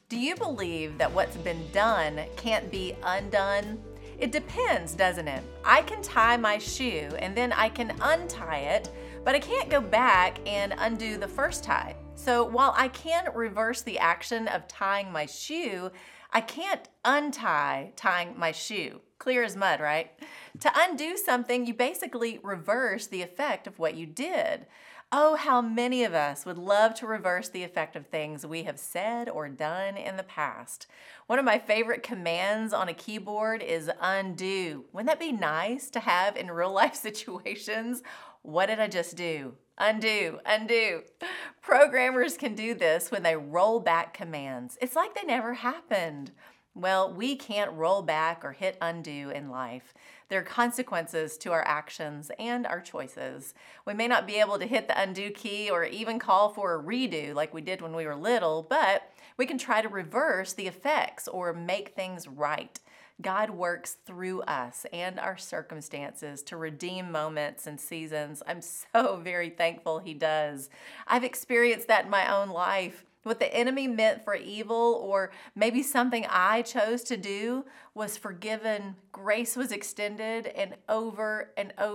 Do you believe that what's been done can't be undone? It depends, doesn't it? I can tie my shoe and then I can untie it, but I can't go back and undo the first tie. So while I can reverse the action of tying my shoe, I can't untie tying my shoe. Clear as mud, right? To undo something, you basically reverse the effect of what you did. Oh, how many of us would love to reverse the effect of things we have said or done in the past. One of my favorite commands on a keyboard is undo. Wouldn't that be nice to have in real life situations? What did I just do? Undo, undo. Programmers can do this when they roll back commands. It's like they never happened. Well, we can't roll back or hit undo in life. There are consequences to our actions and our choices. We may not be able to hit the undo key or even call for a redo like we did when we were little, but we can try to reverse the effects or make things right. God works through us and our circumstances to redeem moments and seasons. I'm so very thankful He does. I've experienced that in my own life. What the enemy meant for evil, or maybe something I chose to do, was forgiven. Grace was extended, and over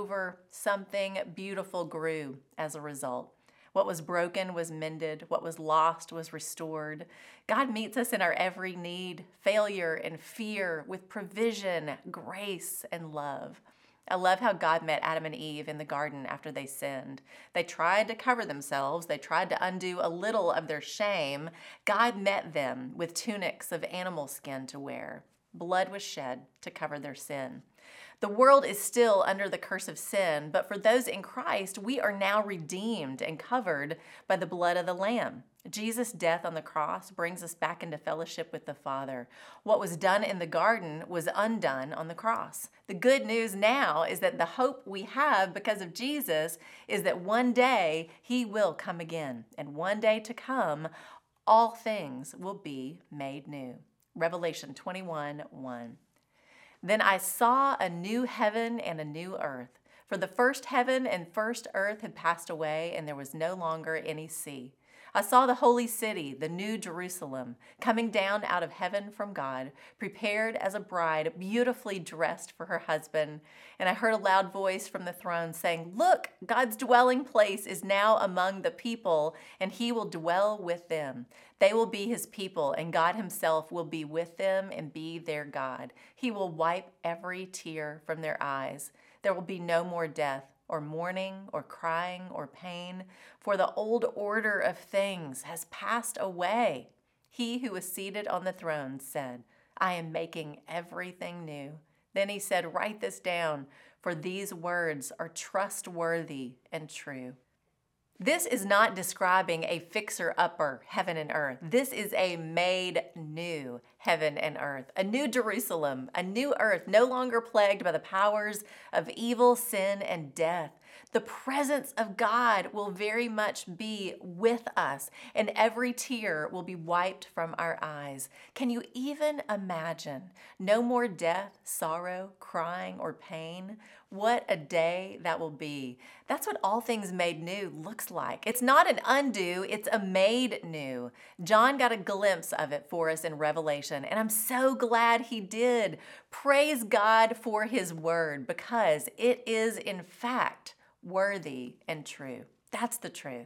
something beautiful grew as a result. What was broken was mended. What was lost was restored. God meets us in our every need, failure, and fear with provision, grace, and love. I love how God met Adam and Eve in the garden after they sinned. They tried to cover themselves. They tried to undo a little of their shame. God met them with tunics of animal skin to wear. Blood was shed to cover their sin. The world is still under the curse of sin, but for those in Christ, we are now redeemed and covered by the blood of the Lamb. Jesus' death on the cross brings us back into fellowship with the Father. What was done in the garden was undone on the cross. The good news now is that the hope we have because of Jesus is that one day He will come again, and one day to come, all things will be made new. Revelation 21:1. Then I saw a new heaven and a new earth, for the first heaven and first earth had passed away, and there was no longer any sea. I saw the holy city, the new Jerusalem, coming down out of heaven from God, prepared as a bride, beautifully dressed for her husband. And I heard a loud voice from the throne saying, "Look, God's dwelling place is now among the people, and He will dwell with them. They will be His people, and God Himself will be with them and be their God. He will wipe every tear from their eyes. There will be no more death, or mourning, or crying, or pain, for the old order of things has passed away." He who was seated on the throne said, "I am making everything new." Then He said, "Write this down, for these words are trustworthy and true." This is not describing a fixer-upper heaven and earth. This is a made new heaven and earth, a new Jerusalem, a new earth, no longer plagued by the powers of evil, sin, and death. The presence of God will very much be with us, and every tear will be wiped from our eyes. Can you even imagine? No more death, sorrow, crying, or pain. What a day that will be. That's what all things made new looks like. It's not an undo, it's a made new. John got a glimpse of it for us in Revelation, and I'm so glad he did. Praise God for His word, because it is in fact worthy and true. That's the truth.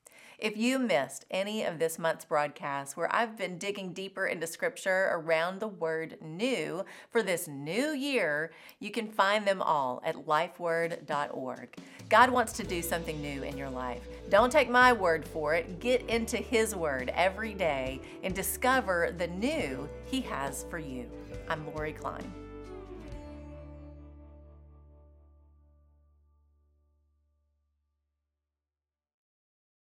If you missed any of this month's broadcast where I've been digging deeper into scripture around the word new for this new year, you can find them all at lifeword.org. God wants to do something new in your life. Don't take my word for it. Get into His word every day and discover the new He has for you. I'm Lori Klein.